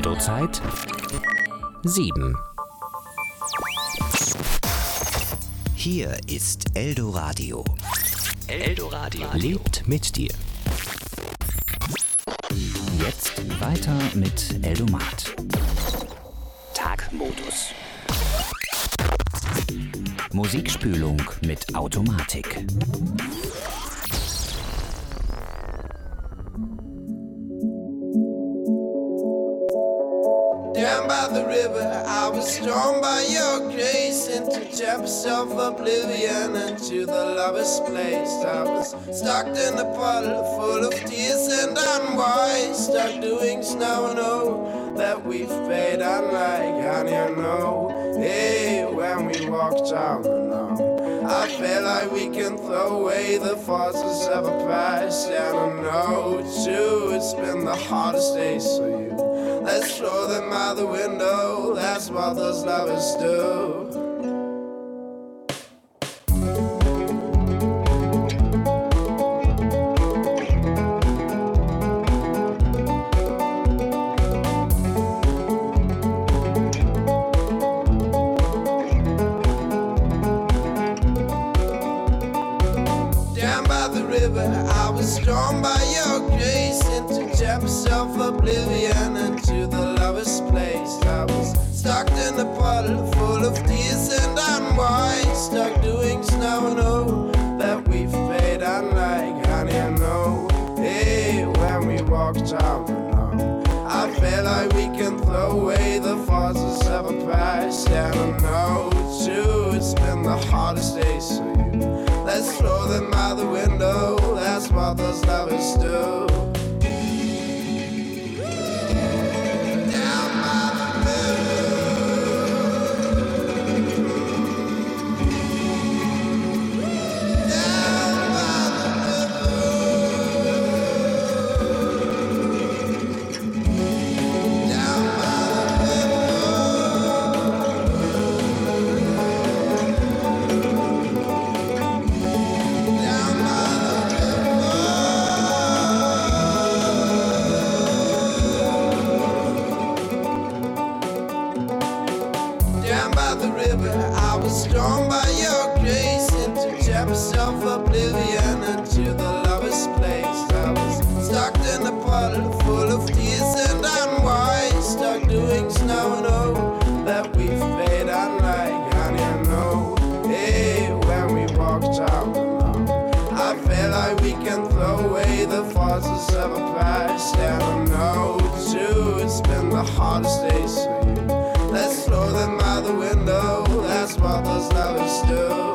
Kommandozeit 7. Hier ist Eldoradio. Eldoradio lebt mit dir. Jetzt weiter mit Eldomat. Tagmodus. Musikspülung mit Automatik. Down by the river, I was drawn by your grace into depths of oblivion, into the lover's place. I was stuck in a puddle full of tears and unwise, stuck doing snow and oh, that we've paid unlike honey and no. Hey, when we walked down the lawn, I feel like we can throw away the forces of a past, and I know too, it's been the hardest days for you. Let's throw them out the window, that's what those lovers do. Down by the river, I was drawn by your grace into depths of oblivion, into the lover's place. I was stuck in a puddle full of tears and unwise, stuck doing snow and oh, that we've paid unlike honey and no. Hey, when we walked down the lawn, I feel like we can throw away the forces of a past, and I know too, it's been the hardest days for you. Let's throw them out the window, that's what those lovers do. I was drawn by your grace into depths of oblivion, into the lover's place. I was stuck in a puddle full of tears and unwise, stuck doing snow and oh, that we've paid unlike honey and no. Hey, when we walked down the lawn, I feel like we can throw away the forces of a past, and I know too, it's been the hardest days for you. Let's throw them out the window, that's what those lovers do.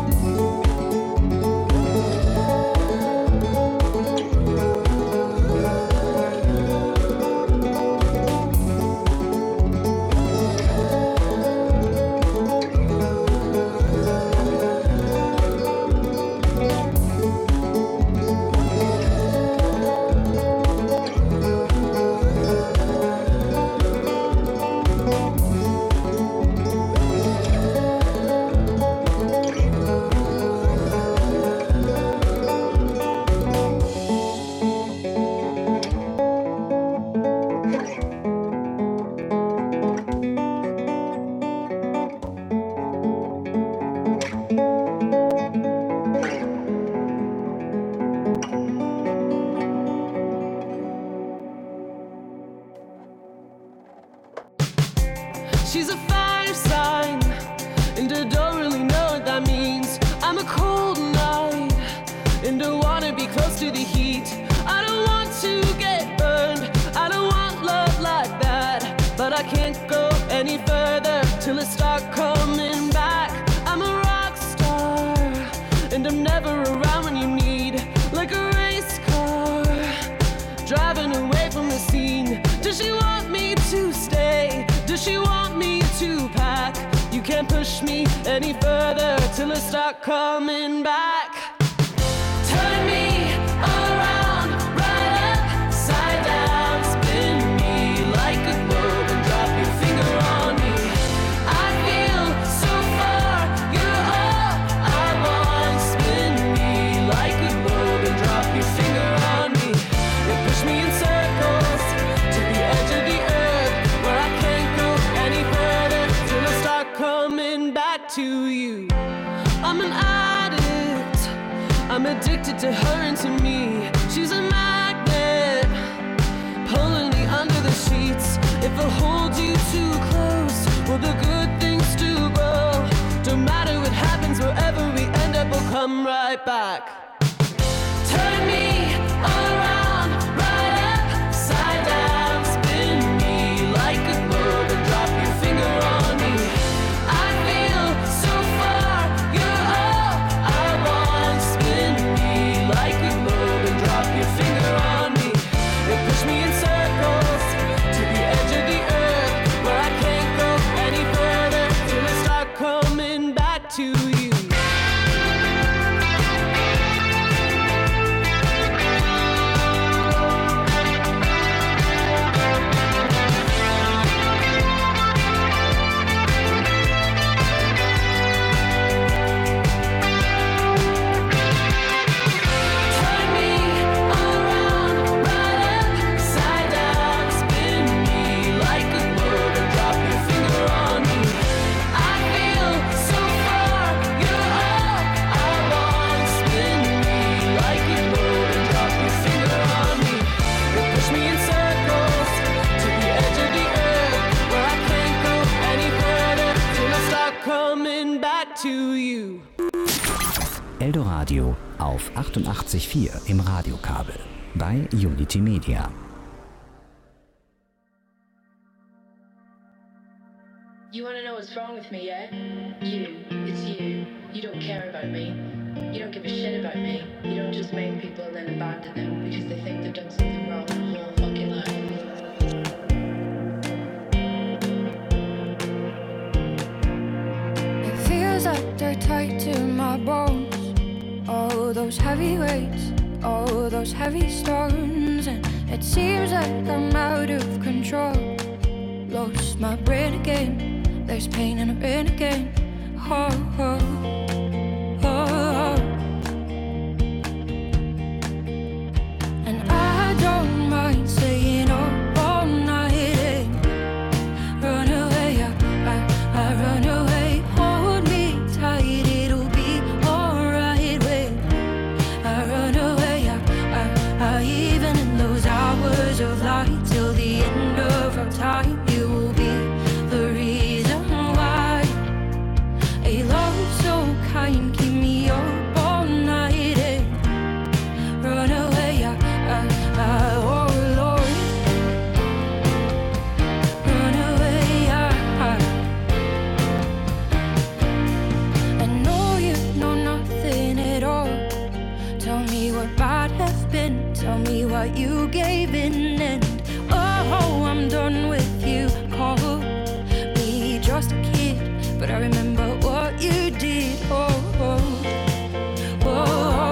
She's a fire sign, and I don't really know what that means. I'm a cold night, and I wanna be close to the heat. I don't want to get burned, I don't want love like that, but I can't go any further till I start coming back. I'm a rock star, and I'm never around when you need, like a race car, driving away from the scene. Does she want me to stay? Does she want me to pack? You can't push me any further till I start coming back. Turn me around, right upside down, spin me like a globe and drop your finger on me. I feel so far, you're all I want. Spin me like a globe and drop your finger on me. You push me in circles to the edge of the earth. addicted to her and to me. She's a magnet, pulling me under the sheets. If I hold you too close, will the good things still grow? Don't matter what happens, wherever we end up, we'll come right back. Turn me around, right upside down, spin me like a globe and drop your finger on me. I feel so far, you're all I want. Spin me like a globe and drop your finger on me. And push me in circles to the edge of the earth, where I can't go any further till I start coming back to you. To you. Eldoradio auf 88.4 im Radiokabel bei Unity Media. You want to know what's wrong with me, yeah? You. It's you. You don't care about me. You don't give a shit about me. You don't just make people and then abandon them because they think they've done something wrong their whole fucking life. Like they're tied to my bones. Oh, those heavy weights, oh, those heavy stones. And it seems like I'm out of control. Lost my brain again. There's pain in the rain again. Oh, oh, oh, oh. And I don't mind staying up all night and run away, I run away. It'll be alright when I run away. I even in those hours of light till the end of our time, you will be the reason why. A love so kind, keep me up all night and run away. Oh Lord, run away. Tell me what might have been, tell me what you gave in, and oh, I'm done with you. Call me just a kid, but I remember what you did. Oh, oh, oh.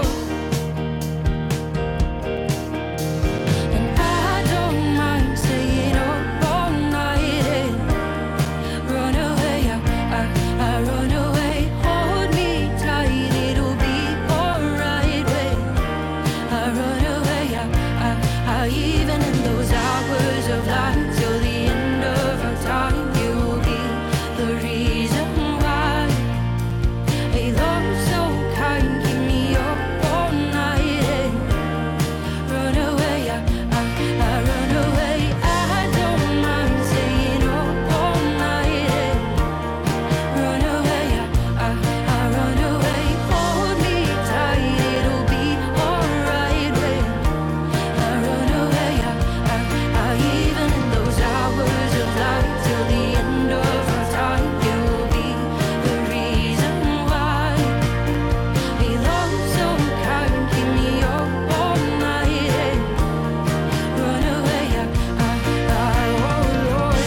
And I don't mind staying up all night and run away. I run away. Hold me tight, it'll be alright when I run away. I even in those hours of light till the end of our time, you'll be the reason why. A love so kind, keep me up all night and run away. I run away. I don't mind staying up all night and run away. I run away. Hold me tight, it'll be alright when I run away. I even in those hours of light till the end of our time, you'll be the reason why. A love so kind, keep me up all night and run away. Oh Lord,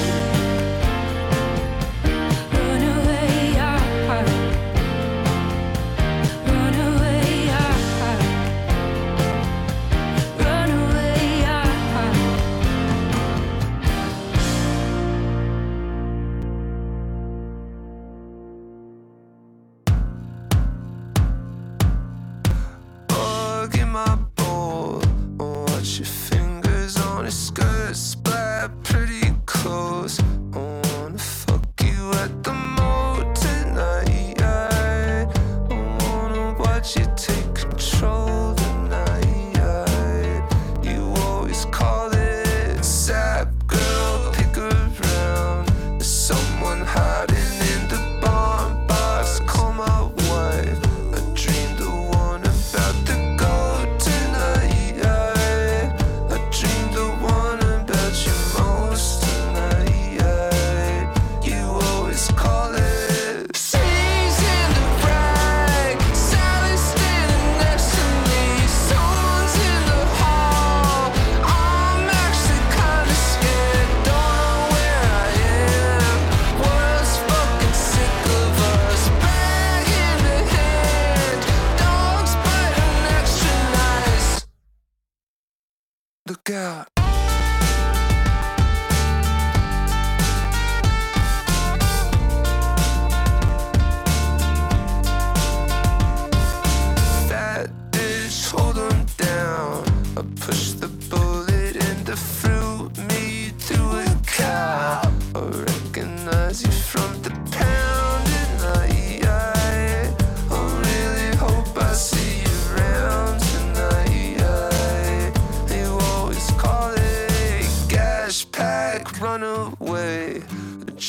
run away. Run away. Run away. Bug in my bowl. Watch your fingers on his skirt, splat pretty close. I wanna fuck you at the mall tonight. I wanna watch you take control.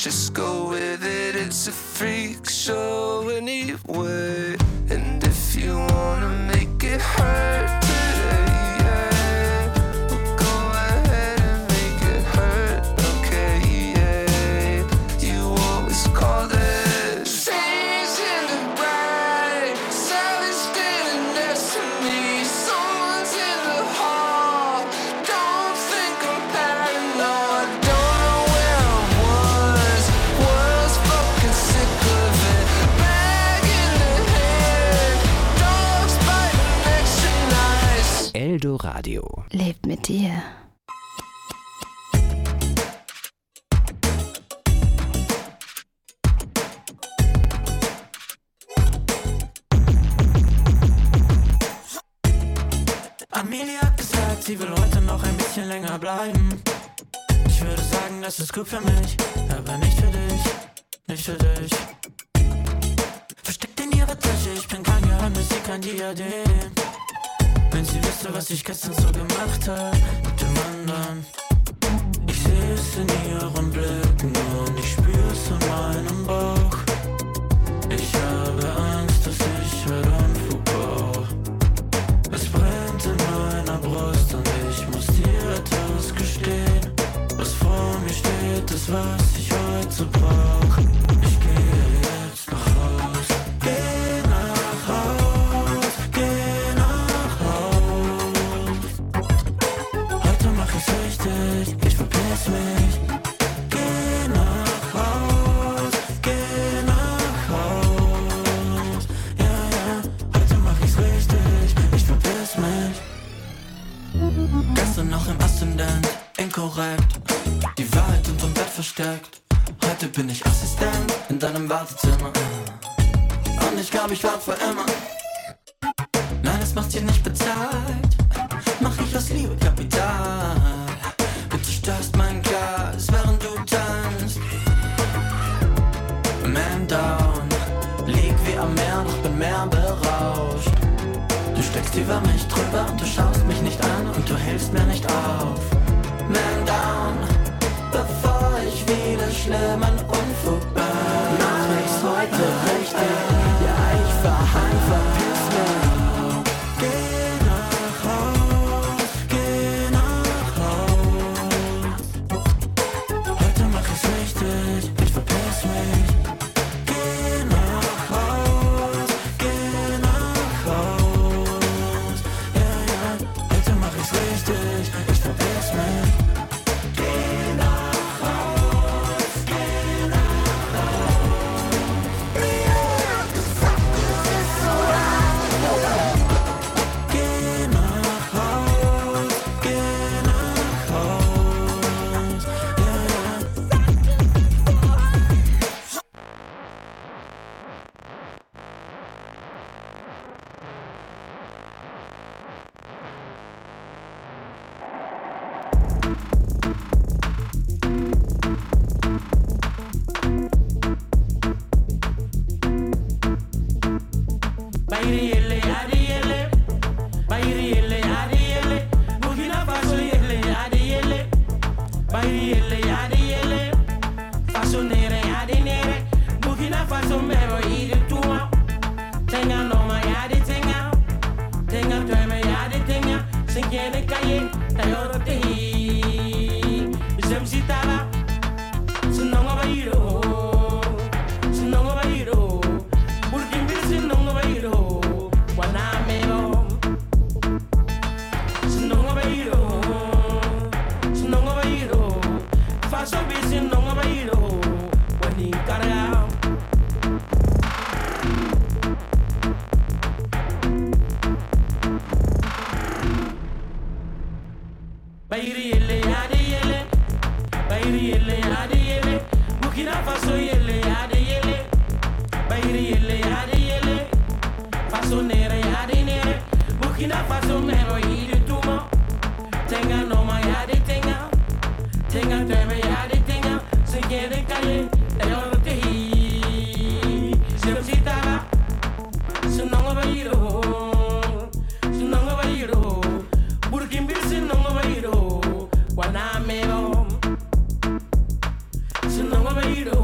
just go with it. It's a freak show anyway. And if you wanna make it hurt today, yeah, we'll go ahead and make it hurt, okay, yeah. You always call it Saints in the bright, Sally's standing next to me. Someone's in the hall, don't think I'm paranoid. Don't know where I was fucking sick of it. Bag in the head, dogs biting extra nice. Eldoradio. Lebt mit dir. Amelia hat gesagt, sie will heute noch ein bisschen länger bleiben. Ich würde sagen, das ist gut für mich, aber nicht für dich, nicht für dich. Versteckt in ihrer Tasche, ich bin kein Geheimnis, sie kein Diadem. Wenn sie wüsste, was ich gestern so gemacht hab mit dem anderen. Ich sehe es in ihren Blicken und ich spür's in meinem Bauch. Ich habe Angst, dass ich heute Unfug brauch. Es brennt in meiner Brust und ich muss dir etwas gestehen. Was vor mir steht, ist was ich heute brauch. Ich gehe jetzt nach Haus. Geh nach Haus, geh nach Haus. Heute mach ich's richtig, ich verpiss mich. Geh nach Haus, geh nach Haus. Ja, ja, heute mach ich's richtig, ich verpiss mich. Gestern noch im Aszendent, inkorrekt. Die Wahrheit unterm Bett versteckt. Heute bin ich Assistent in deinem Wartezimmer. Und ich glaub, ich wart für immer. Nein, es macht dir nicht bezahlt. Mach ich aus Liebe Kapital. Bitte störst mein Gas, während du tanzt. Man down, lieg wie am Meer, doch bin mehr berauscht. Du steckst über mich drüber und du schaust mich nicht an und du hältst mir nicht auf. Man down, bevor ich wieder schlimmen Unfug bin. Mach ich's heute richtig, ja ich verheim, verpiss mich. Geh nach Haus, geh nach Haus. Heute mach ich's richtig, ich verpiss mich. Geh nach Haus, geh nach Haus. Ja, ja, heute mach ich's richtig, ich verpiss mich. Sinongo Bairo,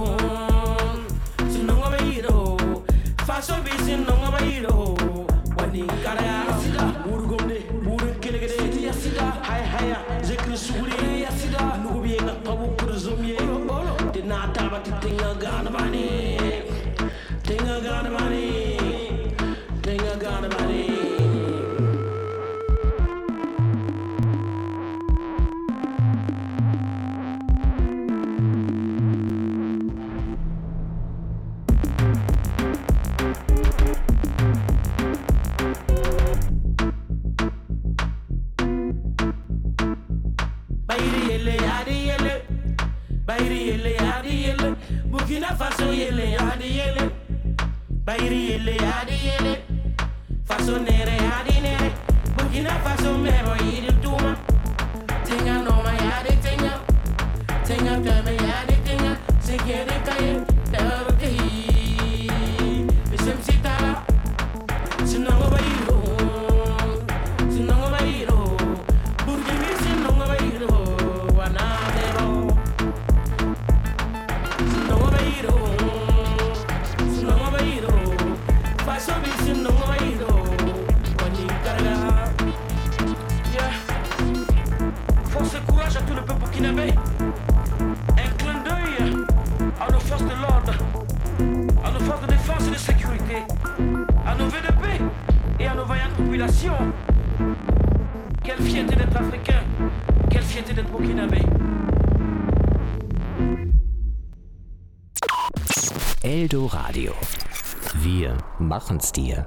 na pawu kurzumye Dina taba ti tinga gana bani Tinga gana bani Tinga gana bani Burkina Faso yele yele Bayri yele Faso nere nere Burkina Faso mero yidi tuma Tinga no ma tinga Tinga kame tinga Sekere kaye Daro tehi Bisem sitara Sinongo bayiro Sinongo bayiro Burkina sinongo bayiro Wanadero Force et courage à tout le peuple burkinabé. Un clin d'œil à nos forces de l'ordre, à nos forces de défense et de sécurité, à nos VDP et à nos vaillantes populations. Quelle fierté d'être africain, quelle fierté d'être burkinabé. Eldo Radio. Wir machen's dir.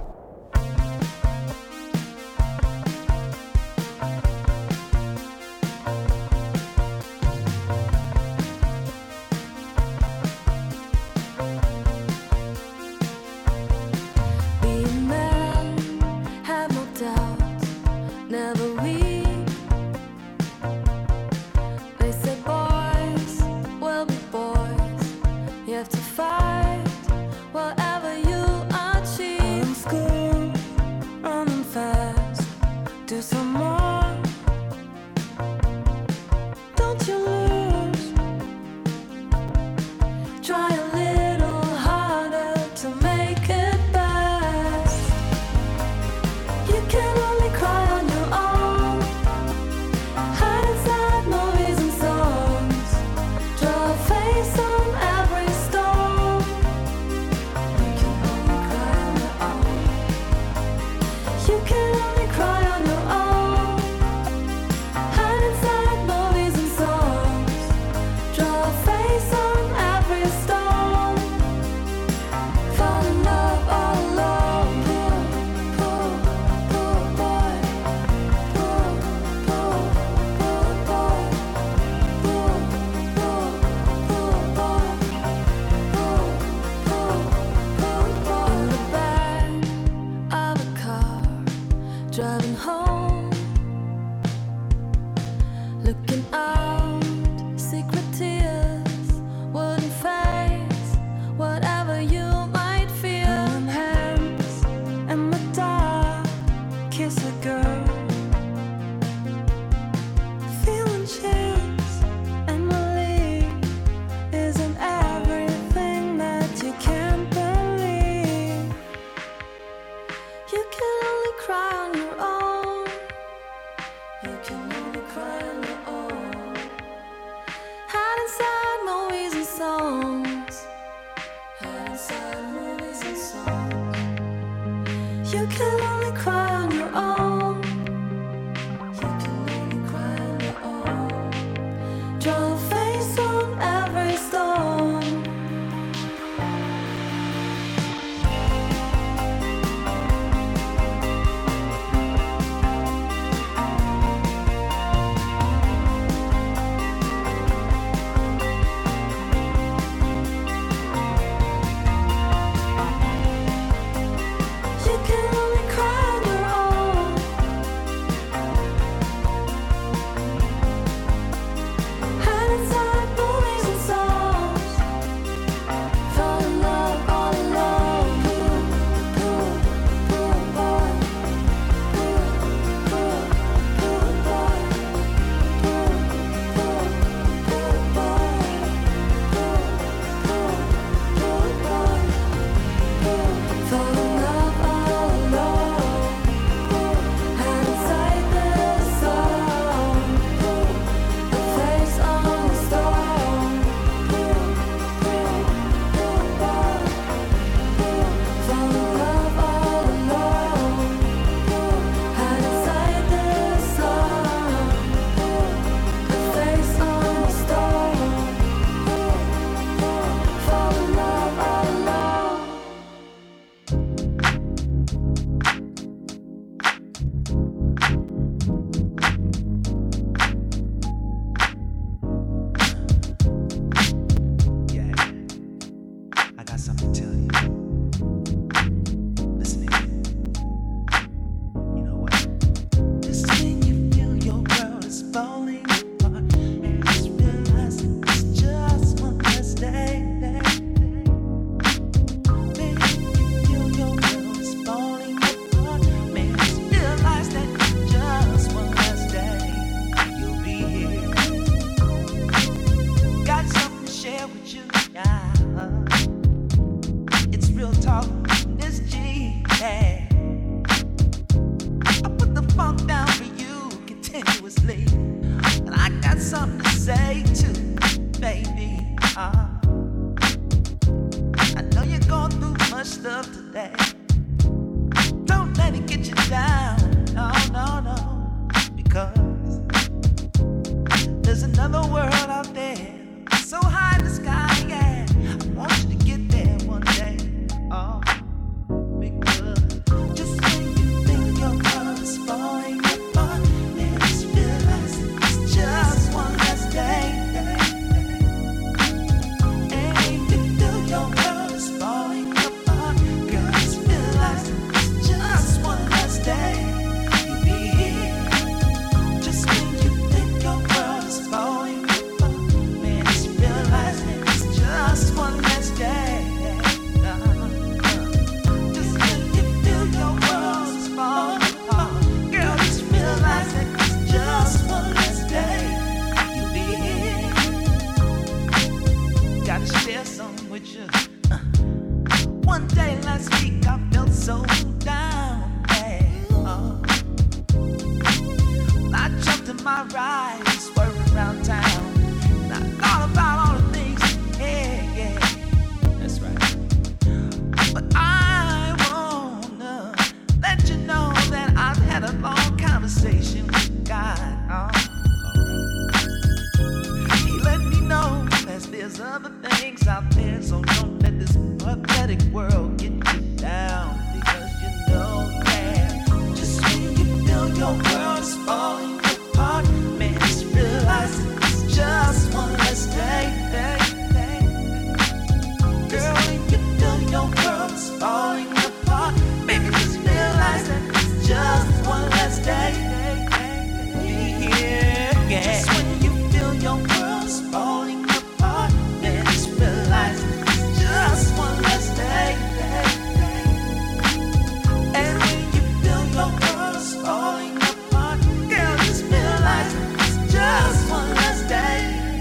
Whatever you achieve, I'm scared. say to baby. I know you're going through much stuff today. Don't let it get you down. No, no, no. Because there's another world out there, so high in the sky, yeah. I want you to get there one day. Oh, because just when you think your world is falling apart, man, just realize it's just one less day. And when you feel your world is falling apart, girl, just realize it's just one less day. You'll be here. Just when you think your world is falling apart, man, just realize it's just one less day. Just when you feel your world is falling apart, girl, just realize that it's just one less day. You'll be here. Gotta share something with you. One day last week I felt so down bad. I jumped in my ride and swerved around town. And I thought about all the things, yeah. That's right. But I wanna let you know that I've had a long conversation with God. He let me know that there's other things out there, so don't let this pathetic world get you down. Because you know, yeah, just when you feel your world is falling apart, man, just realize it's just one less day. Girl, when you feel your world is falling apart, baby, just realize that it's just one less day. Yeah. Just when you feel your world is falling apart, man, just realize it's just one less day. And when you feel your world is falling apart, girl, just realize it's just one less day.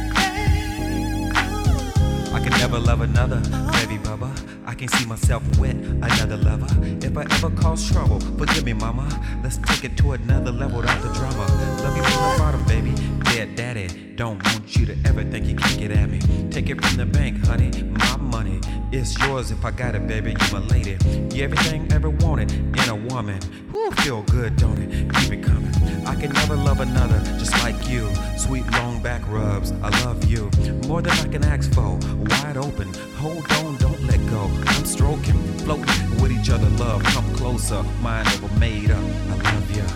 I can never love another, baby bubba. I can't see myself with another lover. If I ever cause trouble, forgive me, mama. Let's take it to another level without the drama. Love you from the bottom, baby. Dead daddy, don't want you to ever think you can get at me. Take it from the bank, honey. My money is yours if I got it, baby. You my lady. You everything I ever wanted in a woman. Woo, feel good, don't it? Keep it coming. I can never love another just like you. Sweet long back rubs, I love you more than I can ask for. Wide open, hold on, don't let go. I'm stroking, floating with each other. Love, come closer. Mind over made up. I love you.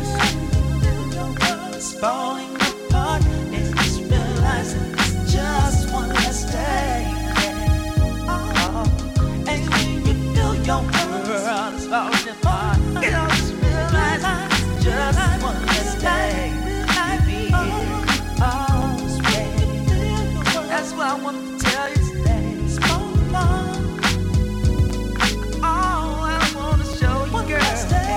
It's falling apart, and just realize it's just one less day. And when you feel your world is falling apart, girl, just realize it's just one less day. That's what I want to tell you today. It's falling apart. Oh, I want to show you, girl.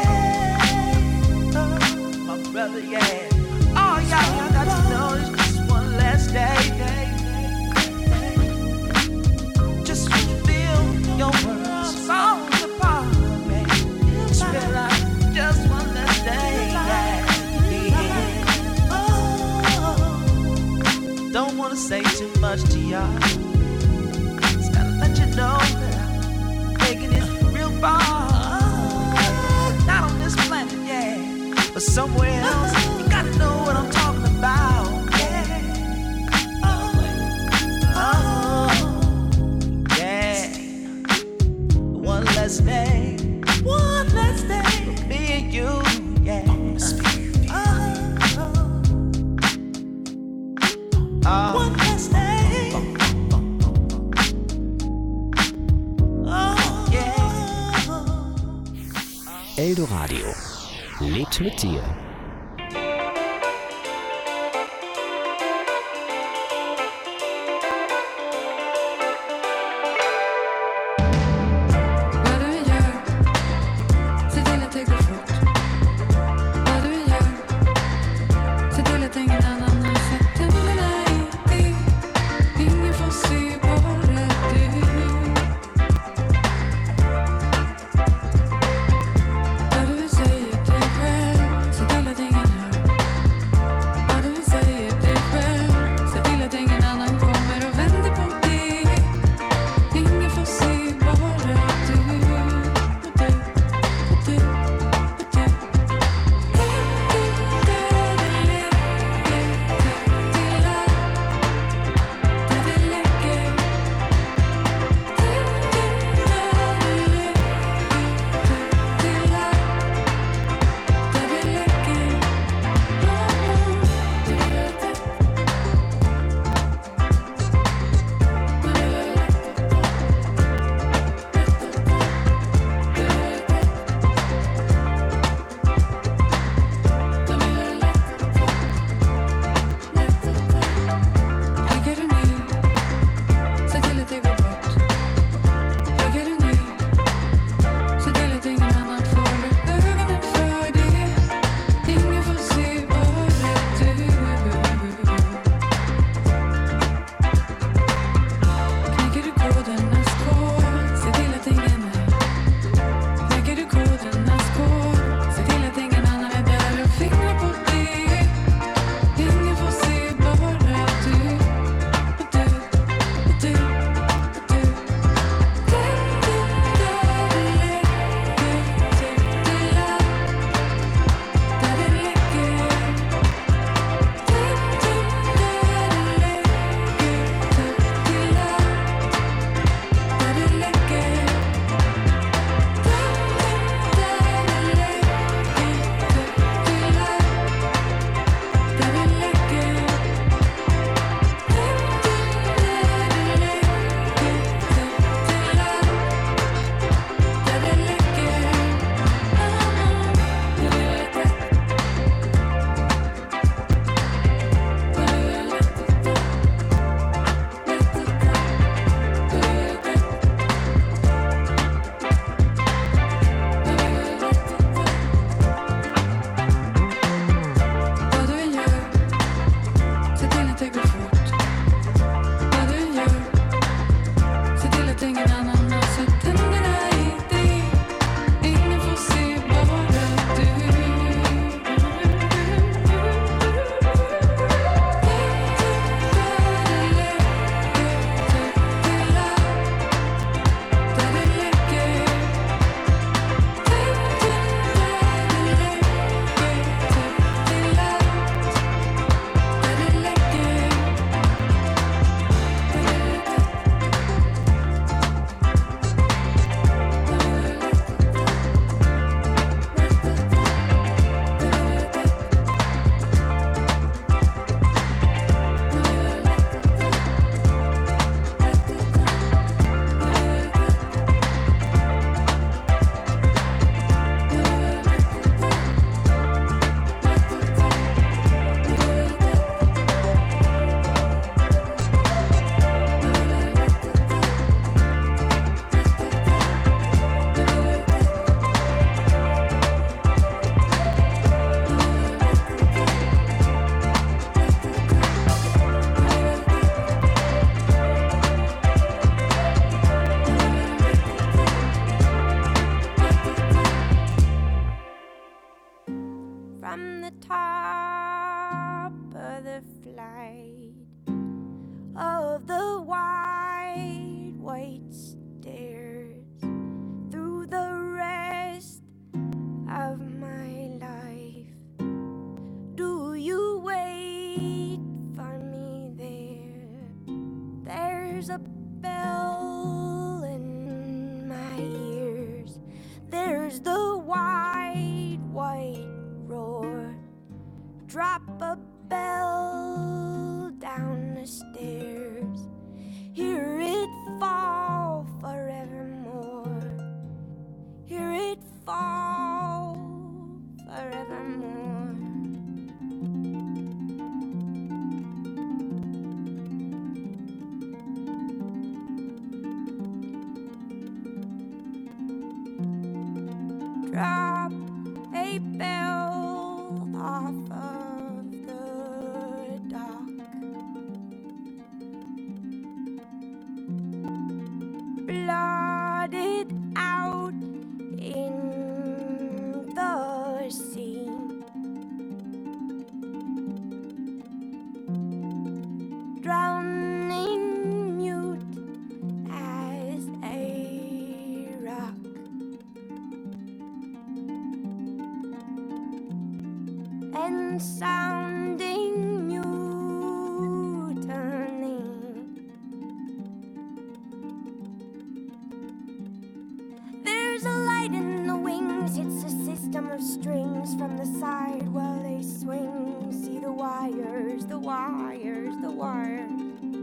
My brother, yeah. Oh, y'all got to know it's just one less day. Just when you feel your world's falling apart, man, just realize just one less day. Don't wanna say too much to y'all. Just gotta let you know that I'm making it real far. Not on this planet, yeah, but somewhere else. You gotta know what I'm talking about, yeah. Yeah. One less day for me and you, yeah. One less day. Oh, yeah. Eldoradio lebt mit dir. Vad du säger till dig själv, se till of the wide white stairs through the rest of my life. Do you wait for me there? There's a bell in my ears. There's the wide white roar. Drop a bell down the stairs. Hear it fall forevermore. Hear it fall forevermore. Drop a bell off of the dock. Blotted out in the sea. Drowning mute as a rock. And sounding mutiny. There's a light in the wings. It's a system of strings from the side while they swing. See the wires, the wires, the wires.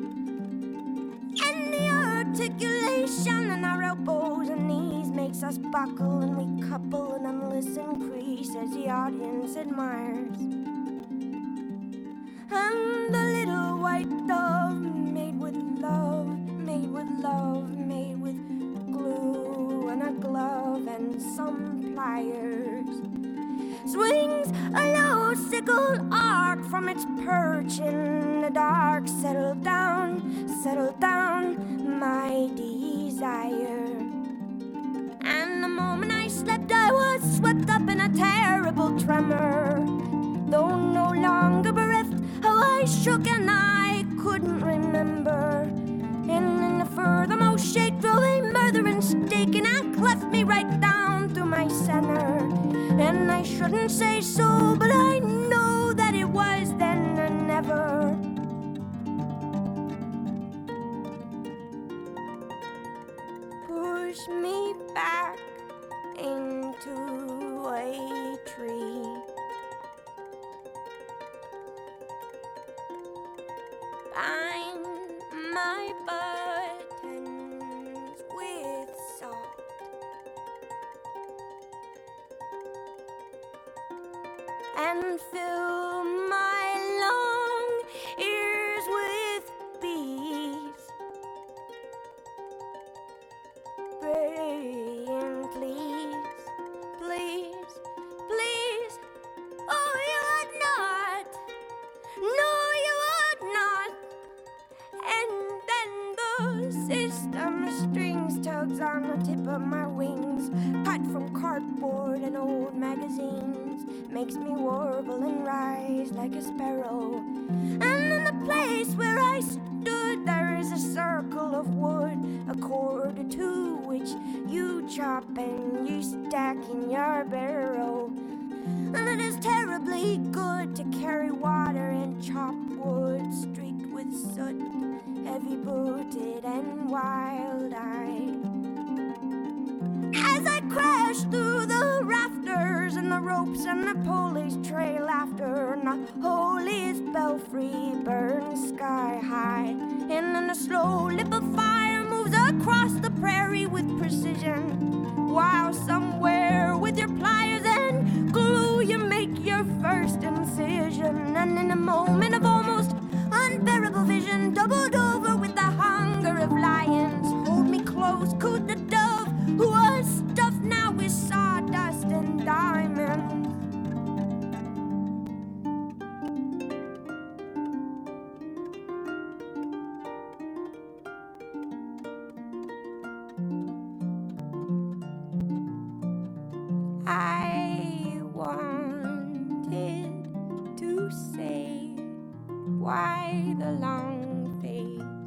And the articulation in our elbows and knees makes us buckle, and we couple an unlistened crease as the audience admires. And the little white dove made with love, made with love, made with glue and a glove and some pliers, swings a low sickled arc from its perch in the dark. Settle down, my desire. And the moment I slept, I was swept up in a terrible tremor. Though no longer bereft, how I shook and I couldn't remember. And in the furthermost shade drove a murderous stake, and I cleft me right down through my center. And I shouldn't say so, but I know that it was then and never. Push me back into a tree. Bind my buttons with salt. And fill my long ears with bees, praying, please, please, please. Oh, you would not. No, you would not. And then the system of strings tugs on the tip of my wings, cut from cardboard and old magazines, makes me warble and rise like a sparrow. And in the place where I stood, there is a circle of wood, a cord or two, which you chop and you stack in your barrow. And it is terribly good to carry water and chop wood, streaked with soot, heavy-booted and wild-eyed. As I crash through the rafters and the ropes and the pulleys trail after, and the holiest belfry burns sky high, and then the slow lip of fire moves across the prairie with precision, while somewhere with your pliers and glue you make your first incision. And in a moment of almost unbearable vision, doubled over with the hunger of lions, hold me close, cooed the dove, who was stuffed now with sawdust and diamonds. I wanted to say, why the long face?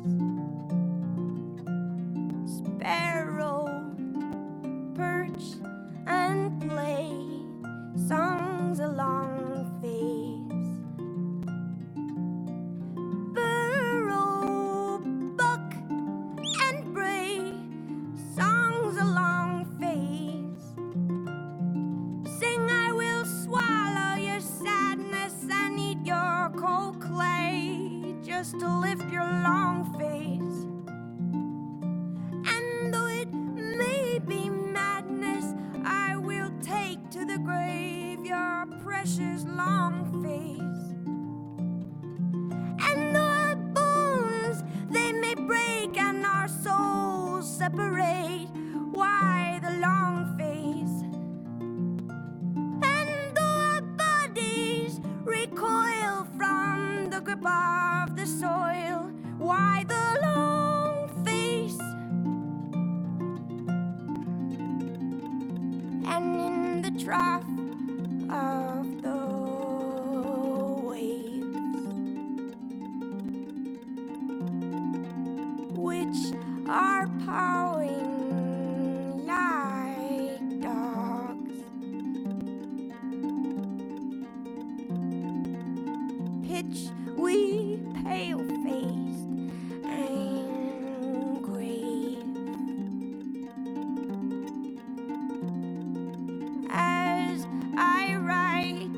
just to lift your long face. And though it may be madness, I will take to the grave your precious long face. And though our bones, they may break and our souls separate, why the long face? And though our bodies recoil from the grip of the soil, why the long face? And in the trough of the waves, which are pawing like dogs, pitch we pale-faced and grave, as I write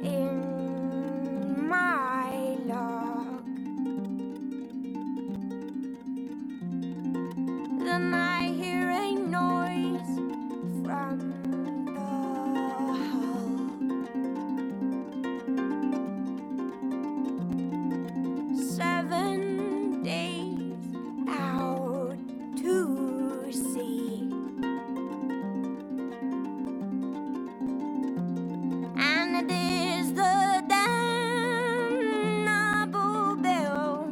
in my log. Then I hear a noise from the hull. 7 days out to sea, and it is the damnable bell,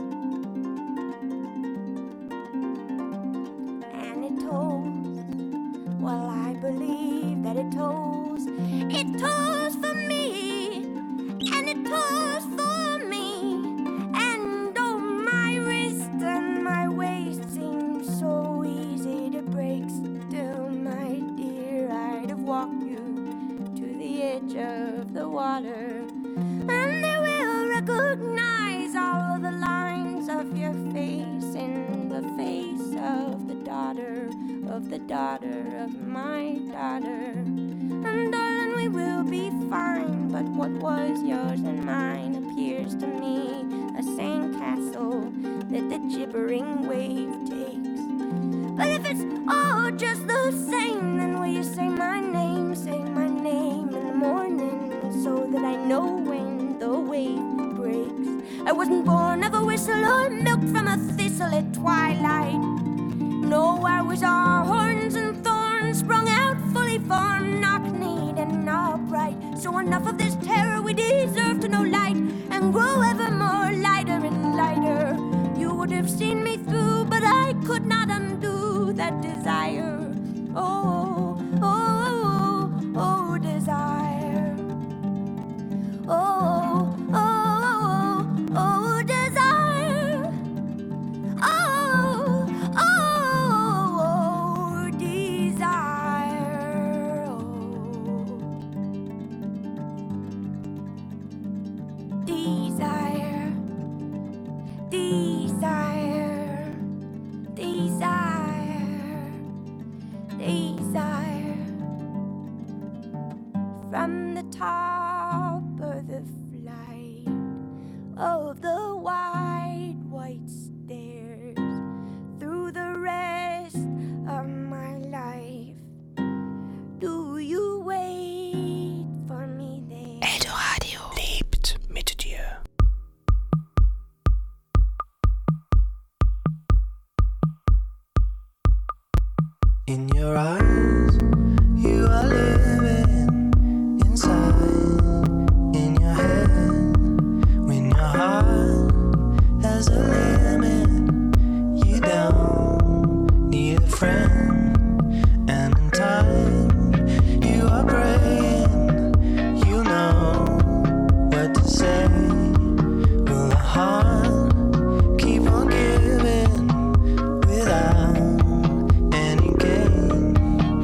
and it tolls. Well, I believe that it tolls. It tolls for me, and it tolls for me. And oh, my wrist and my waist seem so easy to break. Still, my dear, I'd have walked you to the edge of the water, and they will recognize all of the lines of your face in the face of the daughter of my daughter. And darling, we will be fine, but what was yours and mine appears to me a sandcastle that the gibbering wave takes. But if it's all just the same, then will you say my name in the morning, so that I know when the wave breaks? I wasn't born of a whistle or milked from a thistle at twilight. No, I was all horns and thorns, sprung out fully formed, knock-kneed and upright. So enough of this terror, we deserve to know light, and grow ever more lighter and lighter. You would have seen me through, but I could not undo that desire. Oh, oh, oh, oh, desire. Oh, oh, oh, oh, desire. Oh, oh, desire. Oh, desire, desire, desire, desire. From the top of the flight of the wide white stairs, through the rest of my life, do you wait for me there? Eldoradio lebt mit dir. In your eyes, you are living inside. In your head, when your heart has a limit, you don't need a friend. And in time, you are praying, you know what to say. Will the heart keep on giving without any gain?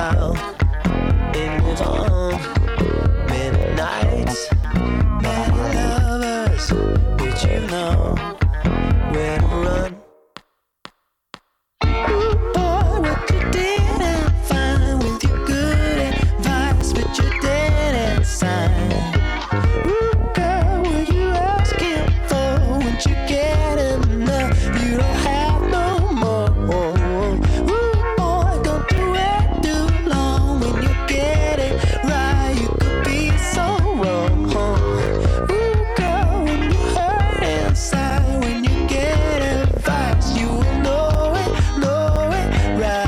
out and live on. Many nights, many lovers, but you know where to run. Ooh, boy, what you didn't find with your good advice, but you didn't sign. Ooh, girl, what you asking for? Once you get enough, you don't have no more. Ooh, boy, don't do it too long. When you get it right, you could be so wrong. Ooh, girl, when you hurt inside, when you get advice, you will know it right.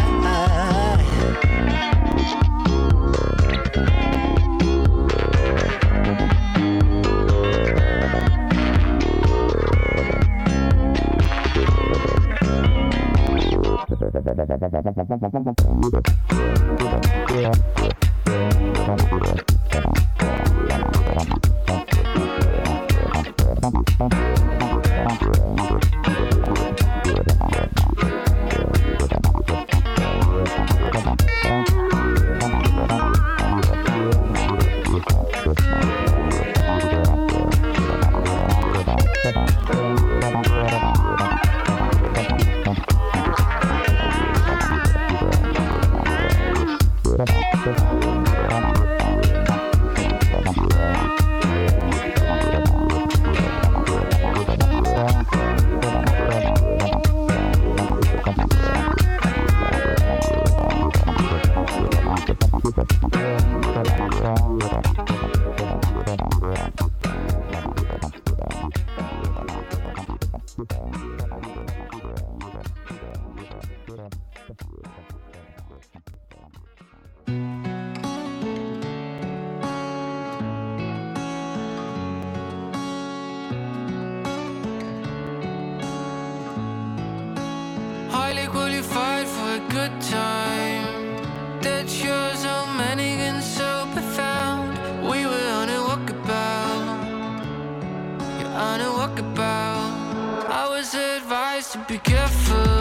Highly qualified for a good time. That shows how many and so profound. We were on a walkabout. You're on a walkabout. I was advised to be careful,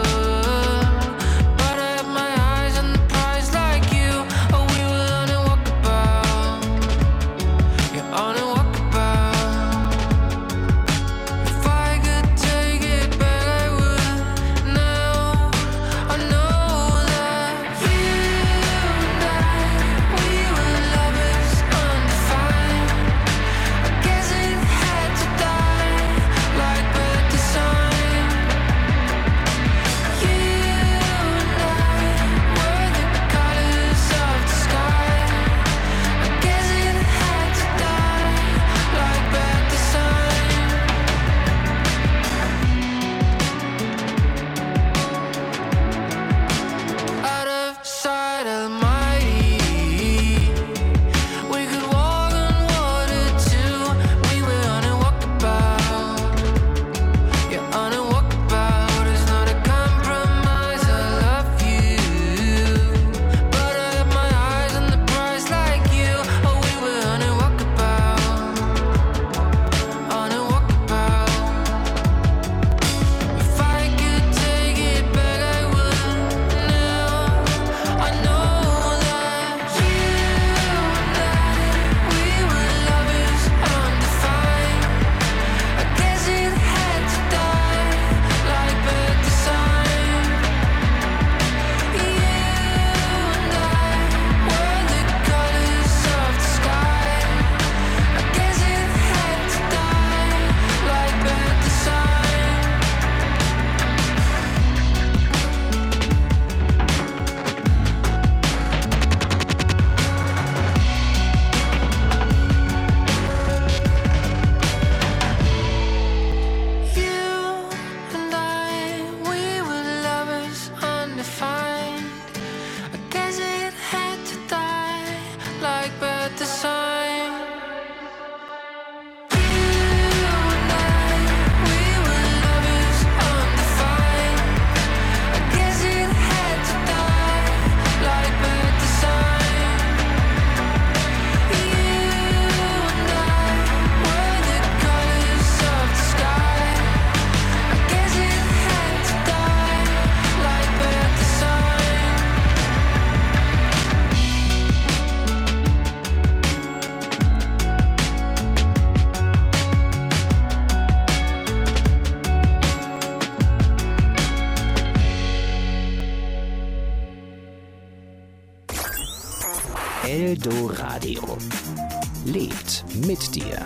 but I had my eyes on the prize like you. Oh, we were on a walkabout. You're on a walkabout. If I could take it back, I would. Now I know that you and we were lovers undefined. I guess it had to die like bad design. You and were the colors of the sky. I guess it had to die like bad design. Out of sight of the mighty, we could walk on water too. We were on a walkabout. You're on a walkabout. It's not a compromise. I love you, but I had my eyes on the prize like you. Oh, we were on a walkabout. On a walkabout. If I could take it back, I would. Now I know Eldoradio. Lebt mit dir.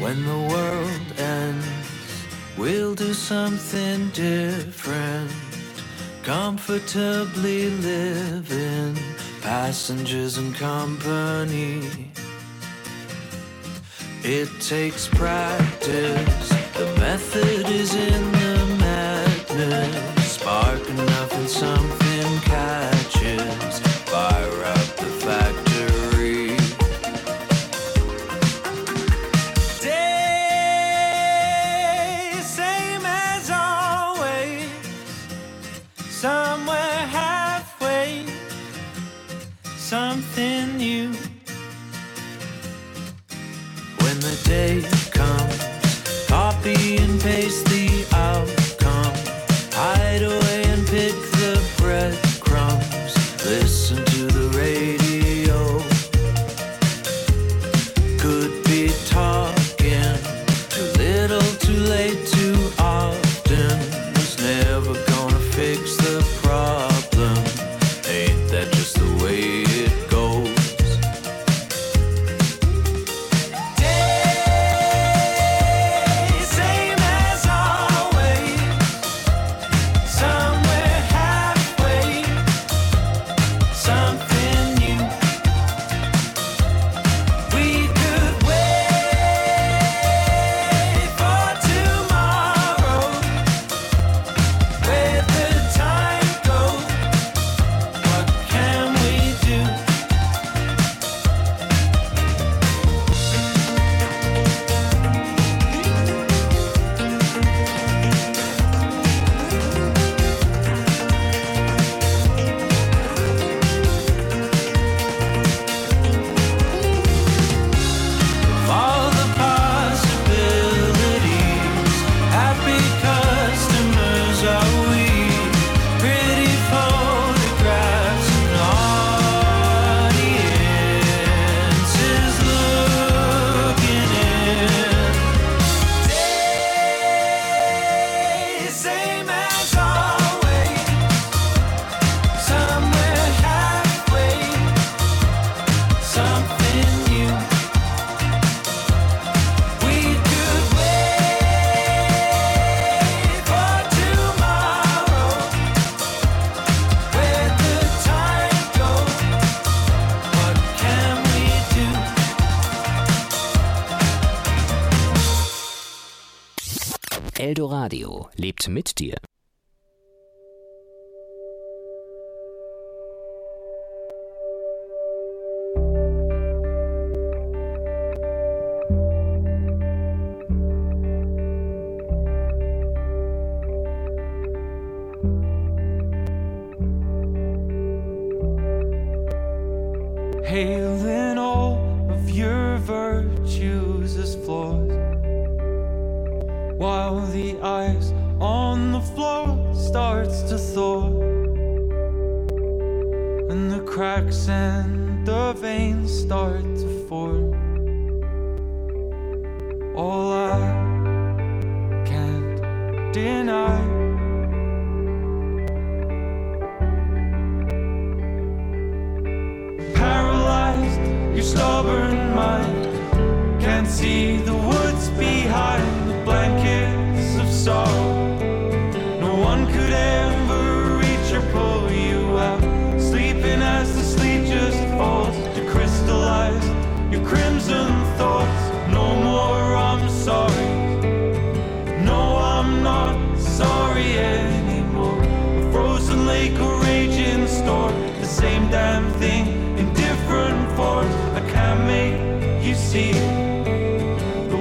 When the world ends, we'll do something different. Comfortably living, passengers and company. It takes practice, the method is in the madness. Spark enough and something catches, fire up the factory. Day, same as always, somewhere halfway, something new. When the day comes, copy and paste the outcome. Hide away and pick the breadcrumbs. Listen to the radio. Could be talking. Too little, too late, too often. Was never gonna fix the problem. Ain't that just the way it goes? Eldoradio lebt mit dir. Hailing all of your virtues as flaws, while the ice on the floor starts to thaw, and the cracks and the veins start to form. All I can't deny, paralyzed, your stubborn mind can't see the woods behind the blankets of sorrow. No one could ever reach or pull you out, sleeping as the sleep just falls to crystallize your crimson thoughts. No more I'm sorry, no I'm not sorry anymore. A frozen lake, a raging storm, the same damn thing in different forms. I can't make you see the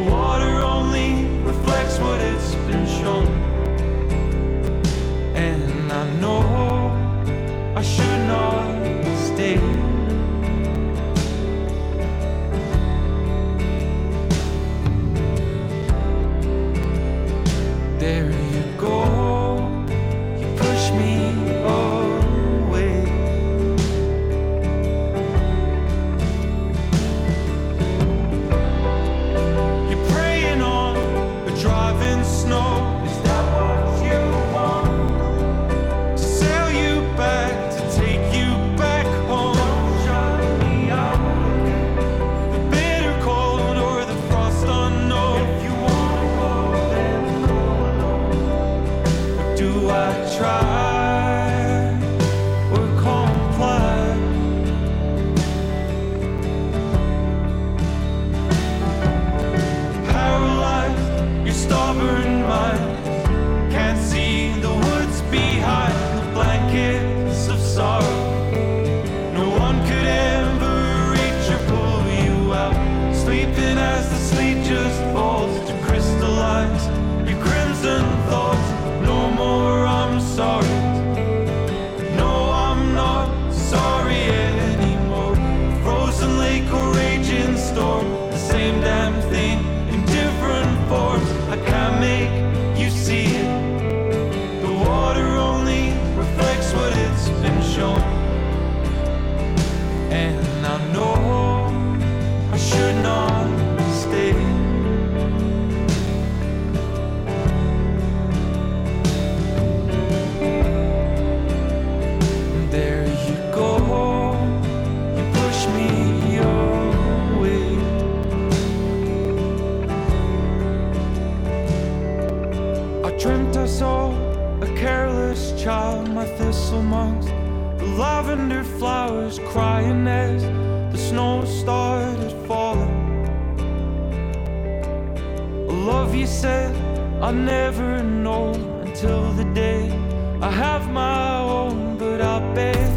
lavender flowers crying as the snow started falling. Love, you said I'll never know until the day I have my own, but I bet